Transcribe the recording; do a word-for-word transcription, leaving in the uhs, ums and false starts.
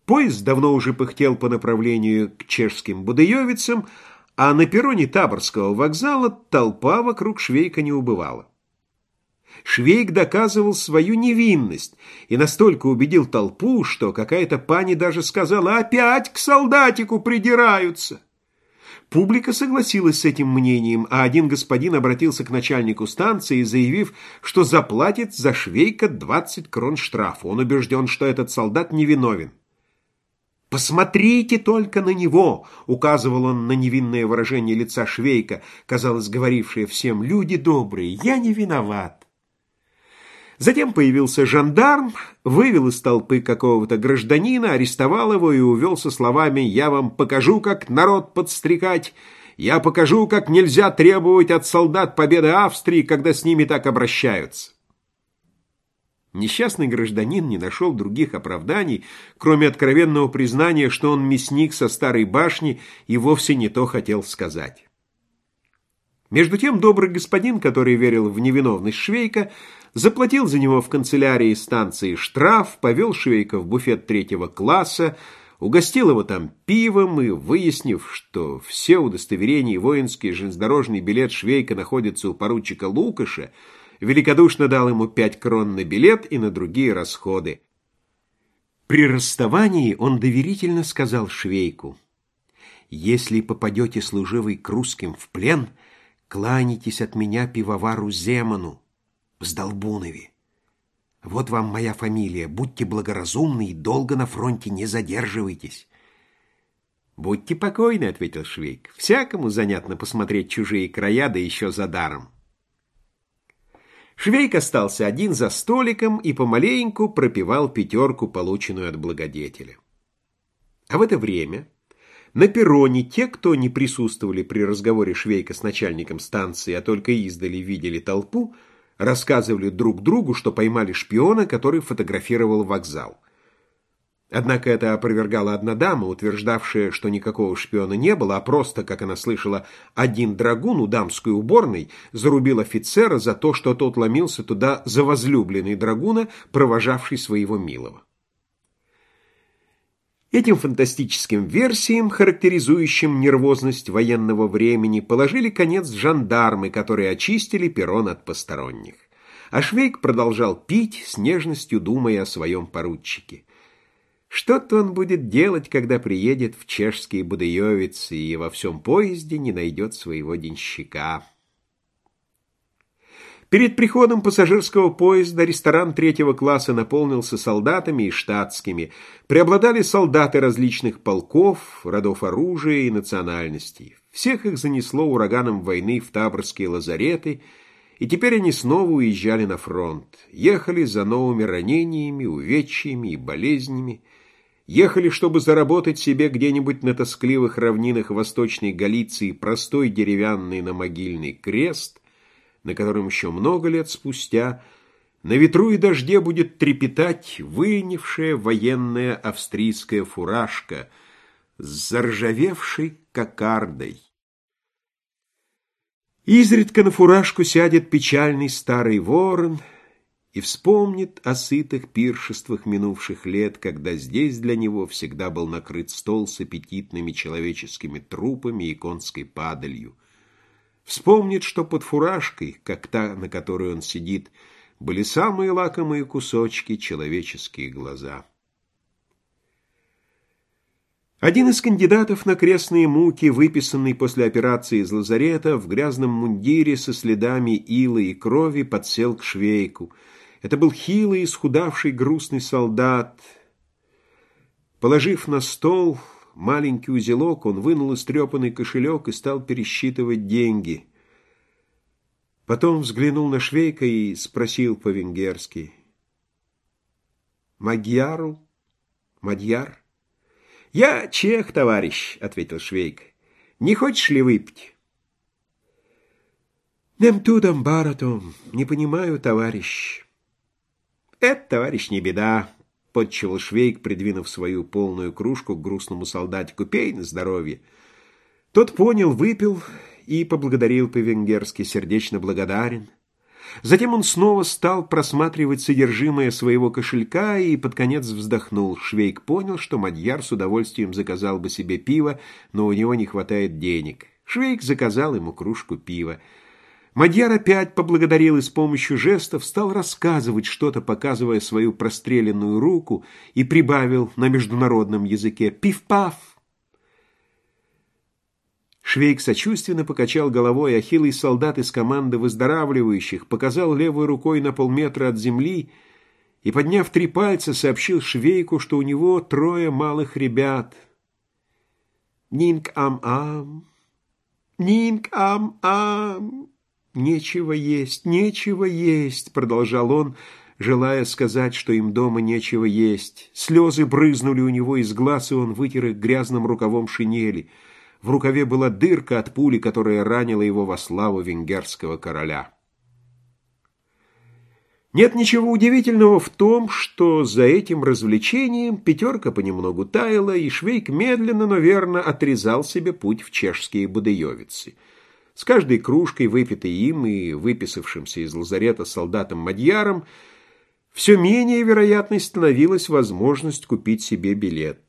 Поезд давно уже пыхтел по направлению к чешским Будыёвицам, а на перроне Таборского вокзала толпа вокруг Швейка не убывала. Швейк доказывал свою невинность и настолько убедил толпу, что какая-то пани даже сказала: «Опять к солдатику придираются!» Публика согласилась с этим мнением, а один господин обратился к начальнику станции, заявив, что заплатит за Швейка двадцать крон штрафа. Он убежден, что этот солдат невиновен. «Посмотрите только на него!» — указывал он на невинное выражение лица Швейка, казалось, говорившее всем: «Люди добрые, я не виноват». Затем появился жандарм, вывел из толпы какого-то гражданина, арестовал его и увел со словами: «Я вам покажу, как народ подстрекать, я покажу, как нельзя требовать от солдат победы Австрии, когда с ними так обращаются». Несчастный гражданин не нашел других оправданий, кроме откровенного признания, что он мясник со старой башни и вовсе не то хотел сказать. Между тем добрый господин, который верил в невиновность Швейка, заплатил за него в канцелярии станции штраф, повел Швейка в буфет третьего класса, угостил его там пивом и, выяснив, что все удостоверения и воинский железнодорожный билет Швейка находятся у поручика Лукаша, великодушно дал ему пять крон на билет и на другие расходы. При расставании он доверительно сказал Швейку: «Если попадете служивый к русским в плен, кланяйтесь от меня пивовару Земану в Сдолбунове. Вот вам моя фамилия, будьте благоразумны и долго на фронте не задерживайтесь». «Будьте покойны», — ответил Швейк, — «всякому занятно посмотреть чужие края, да еще за даром». Швейк остался один за столиком и помаленьку пропивал пятерку, полученную от благодетеля. А в это время на перроне те, кто не присутствовали при разговоре Швейка с начальником станции, а только издали видели толпу, рассказывали друг другу, что поймали шпиона, который фотографировал вокзал. Однако это опровергала одна дама, утверждавшая, что никакого шпиона не было, а просто, как она слышала, один драгун у дамской уборной зарубил офицера за то, что тот ломился туда за возлюбленной драгуна, провожавший своего милого. Этим фантастическим версиям, характеризующим нервозность военного времени, положили конец жандармы, которые очистили перрон от посторонних. А Швейк продолжал пить, с нежностью думая о своем поручике. Что-то он будет делать, когда приедет в чешские Будыёвицы и во всем поезде не найдет своего денщика. Перед приходом пассажирского поезда ресторан третьего класса наполнился солдатами и штатскими. Преобладали солдаты различных полков, родов оружия и национальностей. Всех их занесло ураганом войны в Таборские лазареты, и теперь они снова уезжали на фронт. Ехали за новыми ранениями, увечьями и болезнями. Ехали, чтобы заработать себе где-нибудь на тоскливых равнинах Восточной Галиции простой деревянный намогильный крест, на котором еще много лет спустя на ветру и дожде будет трепетать вынившая военная австрийская фуражка с заржавевшей кокардой. Изредка на фуражку сядет печальный старый ворон и вспомнит о сытых пиршествах минувших лет, когда здесь для него всегда был накрыт стол с аппетитными человеческими трупами и конской падалью. Вспомнит, что под фуражкой, как та, на которой он сидит, были самые лакомые кусочки человеческие глаза. Один из кандидатов на крестные муки, выписанный после операции из лазарета, в грязном мундире со следами ила и крови, подсел к Швейку. Это был хилый, исхудавший, грустный солдат. Положив на стол маленький узелок, он вынул истрепанный кошелек и стал пересчитывать деньги. Потом взглянул на Швейка и спросил по-венгерски: «Мадьяру? Мадьяр?» «Я чех, товарищ», — ответил Швейк. «Не хочешь ли выпить?» «Нем тудом, баратом, не понимаю, товарищ». «Это, товарищ, не беда», — подчевал Швейк, придвинув свою полную кружку к грустному солдатику. «Пей на здоровье». Тот понял, выпил и поблагодарил по-венгерски: «Сердечно благодарен». Затем он снова стал просматривать содержимое своего кошелька и под конец вздохнул. Швейк понял, что Мадьяр с удовольствием заказал бы себе пиво, но у него не хватает денег. Швейк заказал ему кружку пива. Мадьяр опять поблагодарил и с помощью жестов стал рассказывать что-то, показывая свою простреленную руку, и прибавил на международном языке «пиф-паф». Швейк сочувственно покачал головой, а хилый солдат из команды выздоравливающих показал левой рукой на полметра от земли и, подняв три пальца, сообщил Швейку, что у него трое малых ребят. «Нинг-ам-ам! Нинг-ам-ам! Нечего есть, нечего есть!» — продолжал он, желая сказать, что им дома нечего есть. Слезы брызнули у него из глаз, и он вытер их грязным рукавом шинели. В рукаве была дырка от пули, которая ранила его во славу венгерского короля. Нет ничего удивительного в том, что за этим развлечением пятерка понемногу таяла, и Швейк медленно, но верно отрезал себе путь в чешские Будеевицы. С каждой кружкой, выпитой им и выписавшимся из лазарета солдатом Мадьяром, все менее вероятной становилась возможность купить себе билет.